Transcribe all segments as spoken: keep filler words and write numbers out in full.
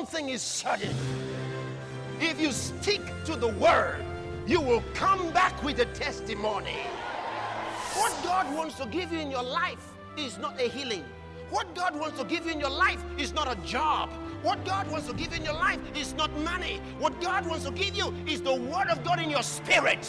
thing is certain. If you stick to the word, you will come back with a testimony. What God wants to give you in your life is not a healing. What God wants to give you in your life is not a job. What God wants to give you in your life is not money. What God wants to give you is the word of God in your spirit.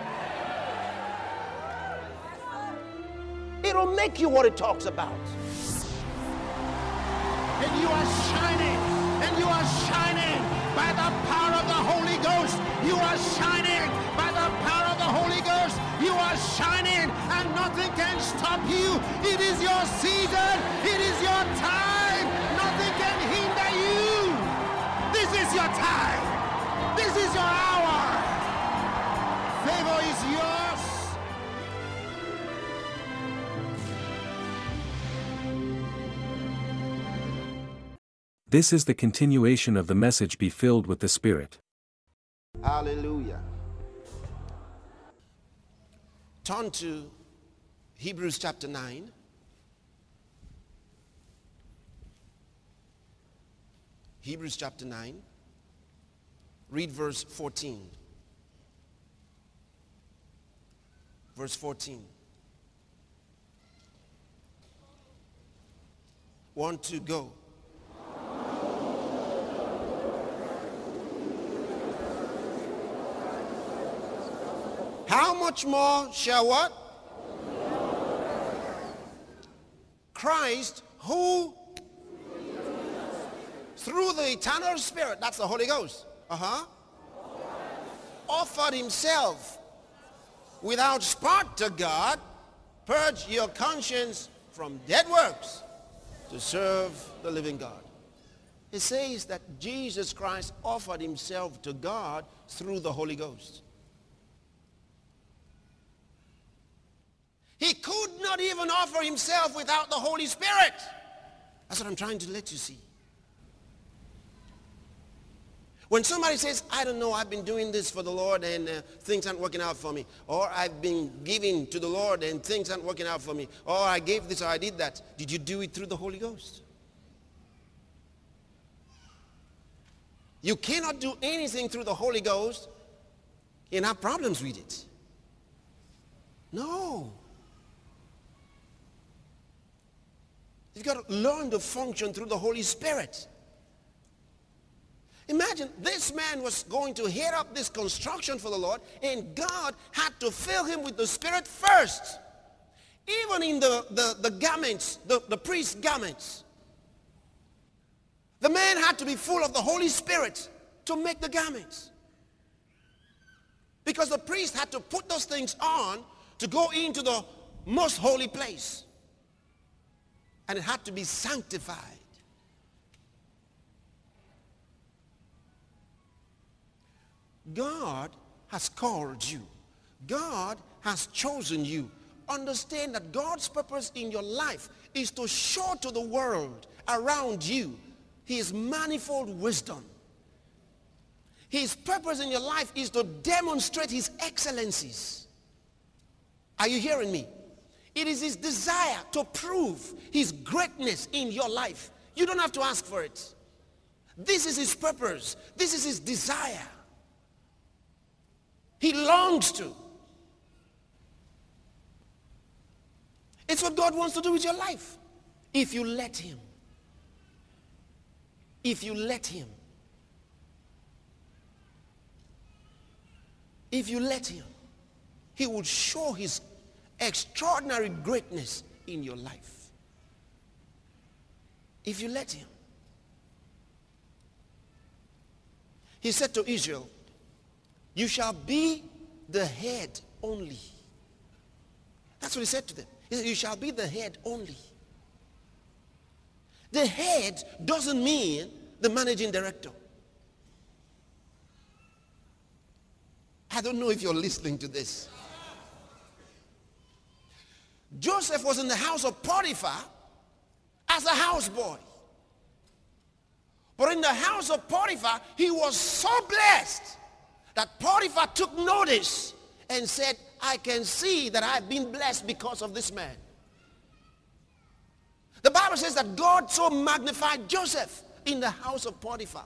It'll make you what it talks about. And you are shining, and you are shining by the power of the Holy Ghost. You are shining by the power of the Holy Ghost. You are shining, and nothing can stop you. It is your season. It is your time. Nothing can hinder you. This is your time. This is your hour. Favor is yours. This is the continuation of the message, Be Filled with the Spirit. Hallelujah. Turn to Hebrews chapter nine. Hebrews chapter nine. Read verse fourteen. Verse fourteen. One, two, go. How much more shall what? Christ, who through the eternal Spirit, that's the Holy Ghost, uh-huh, offered himself without spot to God, purge your conscience from dead works to serve the living God. It says that Jesus Christ offered himself to God through the Holy Ghost. He could not even offer himself without the Holy Spirit. That's what I'm trying to let you see. When somebody says, I don't know, I've been doing this for the Lord and uh, things aren't working out for me. Or I've been giving to the Lord and things aren't working out for me. Or I gave this or I did that. Did you do it through the Holy Ghost? You cannot do anything through the Holy Ghost and have problems with it. No. You've got to learn to function through the Holy Spirit. Imagine this man was going to head up this construction for the Lord, and God had to fill him with the Spirit first. Even in the, the, the garments, the, the priest's garments. The man had to be full of the Holy Spirit to make the garments. Because the priest had to put those things on to go into the most holy place. And it had to be sanctified. God has called you. God has chosen you. Understand that God's purpose in your life is to show to the world around you his manifold wisdom. His purpose in your life is to demonstrate his excellencies. Are you hearing me? It is his desire to prove his greatness in your life. You don't have to ask for it. This is his purpose. This is his desire. He longs to. It's what God wants to do with your life. If you let him. If you let him. If you let him, he will show his extraordinary greatness in your life. If you let him. He said to Israel, you shall be the head only. That's what he said to them. He said, you shall be the head only. The head doesn't mean the managing director. I don't know if you're listening to this. Joseph was in the house of Potiphar as a houseboy. But in the house of Potiphar, he was so blessed that Potiphar took notice and said, I can see that I've been blessed because of this man. The Bible says that God so magnified Joseph in the house of Potiphar.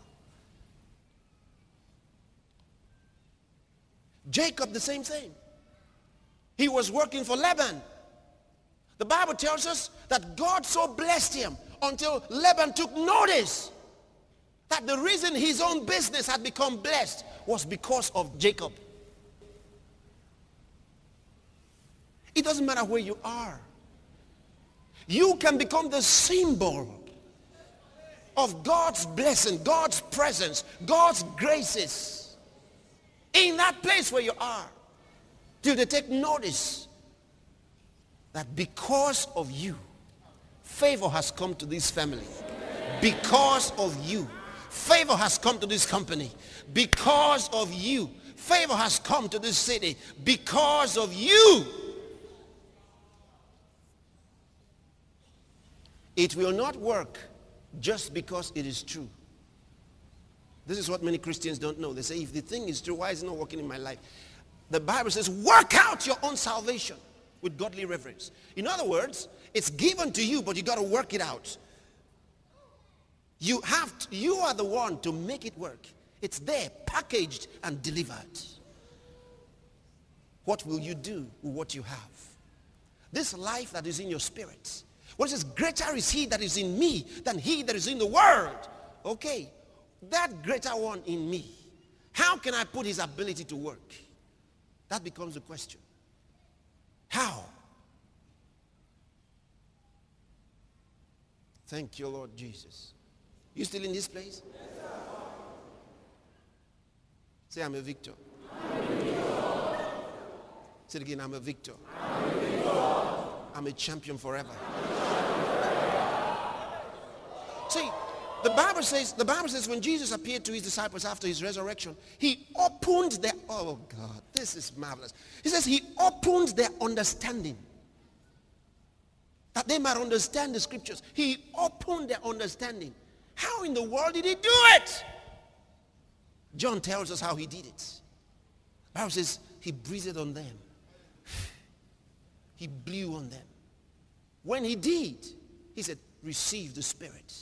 Jacob, the same thing. He was working for Laban. The Bible tells us that God so blessed him until Laban took notice that the reason his own business had become blessed was because of Jacob. It doesn't matter where you are. You can become the symbol of God's blessing, God's presence, God's graces in that place where you are, till they take notice that because of you, favor has come to this family. Because of you, favor has come to this company. Because of you, favor has come to this city. Because of you. It will not work just because it is true. This is what many Christians don't know. They say, if the thing is true, why is it not working in my life? The Bible says, work out your own salvation with godly reverence. In other words, it's given to you, but you got to work it out. You have to, you are the one to make it work. It's there, packaged and delivered. What will you do with what you have? This life that is in your spirit. What it says, greater is he that is in me than he that is in the world. Okay, that greater one in me, how can I put his ability to work? That becomes the question. How? Thank you, Lord Jesus. You still in this place? Yes, sir. Say, I'm a victor. I'm a victor. Say it again, I'm a victor. I'm a victor. I'm a champion forever. See, the Bible says, the Bible says when Jesus appeared to his disciples after his resurrection, he opened their, oh God, this is marvelous. He says he opened their understanding. That they might understand the scriptures. He opened their understanding. How in the world did he do it? John tells us how he did it. The Bible says he breathed on them. He blew on them. When he did, he said, receive the Spirit.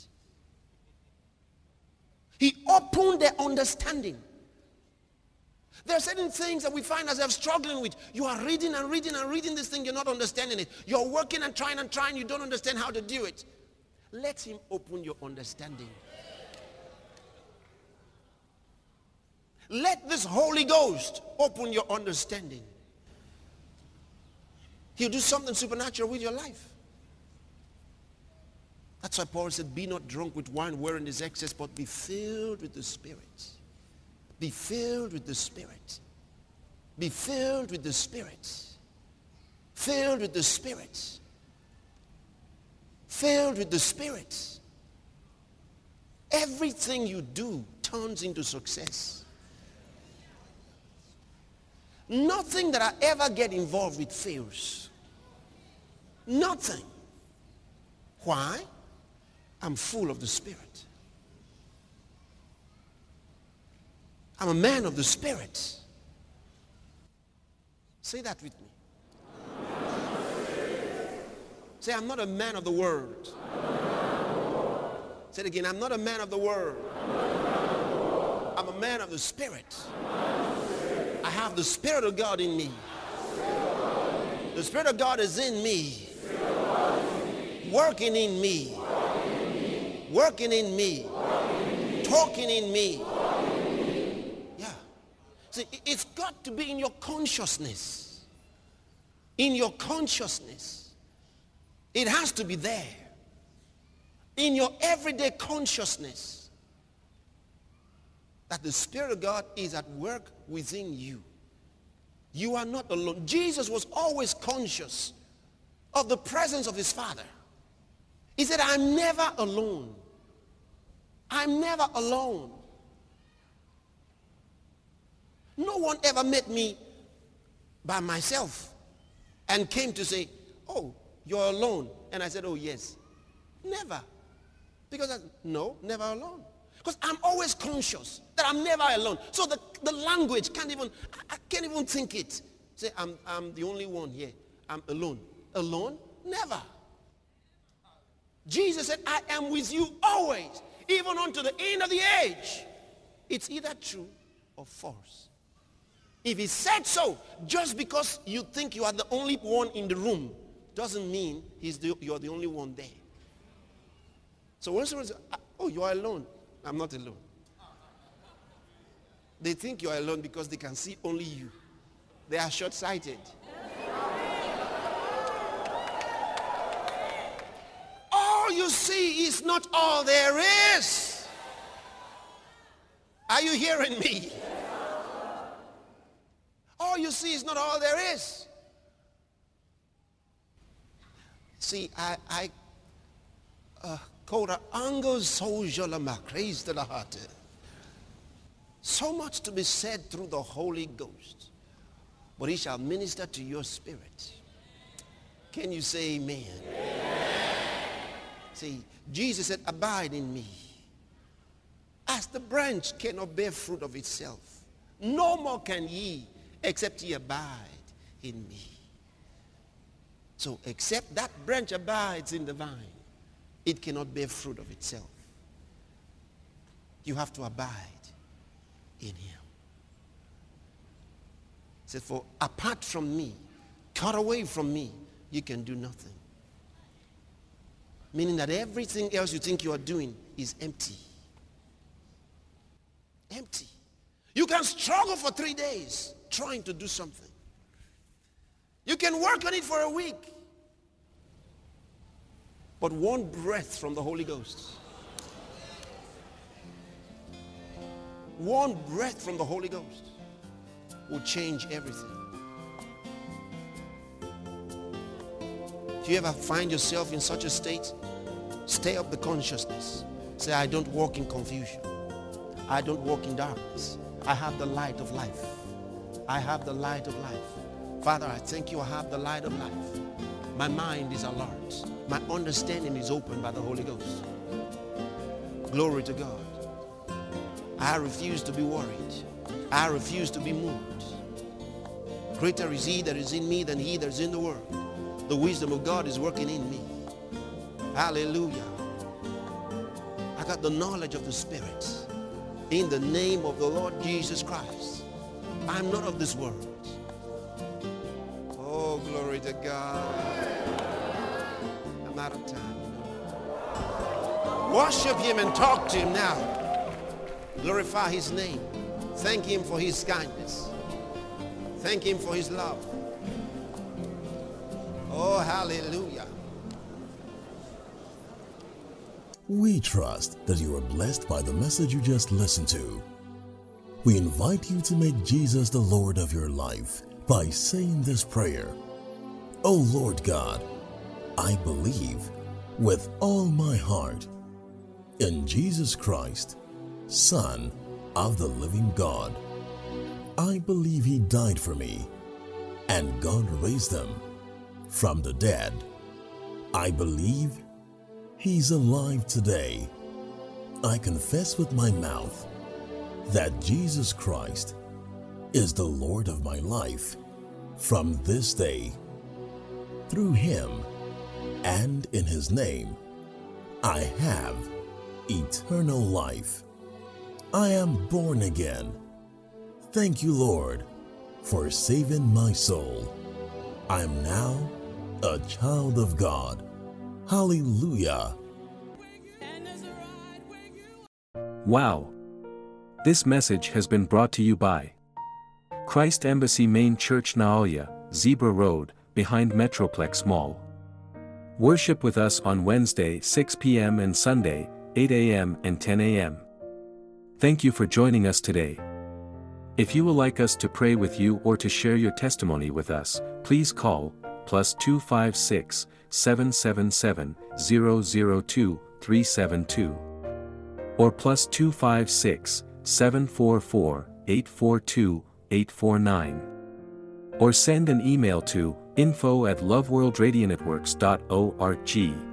He opened their understanding. There are certain things that we find ourselves struggling with. You are reading and reading and reading this thing, you're not understanding it. You're working and trying and trying, you don't understand how to do it. Let him open your understanding. Let this Holy Ghost open your understanding. He'll do something supernatural with your life. That's why Paul said, be not drunk with wine wherein is excess, but be filled with the Spirit. Be filled with the Spirit. Be filled with the Spirit. Filled with the Spirit. Filled with the Spirit. Everything you do turns into success. Nothing that I ever get involved with fails. Nothing. Why? I'm full of the Spirit. I'm a man of the Spirit. Say that with me. Say, I'm not a man of the world. Say it again, I'm not a man of the world. I'm a man of the Spirit. I have the Spirit of God in me. The Spirit of God is in me. Working in me. Working in me. Talking in me. Yeah. See, it's got to be in your consciousness. In your consciousness. It has to be there. In your everyday consciousness. That the Spirit of God is at work within you. You are not alone. Jesus was always conscious of the presence of his Father. He said, I'm never alone. I'm never alone. No one ever met me by myself and came to say, oh, you're alone. And I said, oh, yes. Never. Because I, no, never alone. Because I'm always conscious that I'm never alone. So the, the language can't even, I, I can't even think it. Say, I'm, I'm the only one here. I'm alone. Alone? Never. Jesus said, I am with you always, even unto the end of the age. It's either true or false. If he said so, just because you think you are the only one in the room, doesn't mean he's the, you're the only one there. So when someone says, oh, you are alone. I'm not alone. They think you are alone because they can see only you. They are short-sighted. All you see is not all there is. Are you hearing me? All you see is not all there is. See, I, I, uh, so much to be said through the Holy Ghost, but he shall minister to your spirit. Can you say amen? Amen. See, Jesus said, abide in me. As the branch cannot bear fruit of itself, no more can ye, except ye abide in me. So except that branch abides in the vine, it cannot bear fruit of itself. You have to abide in him. He said, for apart from me, cut away from me, you can do nothing. Meaning that everything else you think you are doing is empty. Empty. You can struggle for three days trying to do something. You can work on it for a week. But one breath from the Holy Ghost, one breath from the Holy Ghost will change everything. If you ever find yourself in such a state, stay up the consciousness. Say, I don't walk in confusion. I don't walk in darkness. I have the light of life. I have the light of life. Father, I thank you, I have the light of life. My mind is alert. My understanding is opened by the Holy Ghost. Glory to God. I refuse to be worried. I refuse to be moved. Greater is he that is in me than he that is in the world. The wisdom of God is working in me. Hallelujah. I got the knowledge of the Spirit. In the name of the Lord Jesus Christ. I'm not of this world. Oh, glory to God. I'm out of time. Worship him and talk to him now. Glorify his name. Thank him for his kindness. Thank him for his love. Oh, hallelujah. We trust that you are blessed by the message you just listened to. We invite you to make Jesus the Lord of your life by saying this prayer. Oh Lord God, I believe with all my heart in Jesus Christ, Son of the living God. I believe he died for me and God raised him from the dead. I believe he's alive today. I confess with my mouth that Jesus Christ is the Lord of my life from this day. Through him and in his name, I have eternal life. I am born again. Thank you, Lord, for saving my soul. I am now a child of God. Hallelujah. Wow. This message has been brought to you by Christ Embassy Main Church, Naoya, Zebra Road, behind Metroplex Mall. Worship with us on Wednesday six p m and Sunday eight a m and ten a m Thank you for joining us today. If you would like us to pray with you or to share your testimony with us, please call plus two five six, seven seven seven, zero zero two, three seven two or plus two five six, seven four four, eight four two, eight four nine or send an email to info at loveworldradianetworks dot org.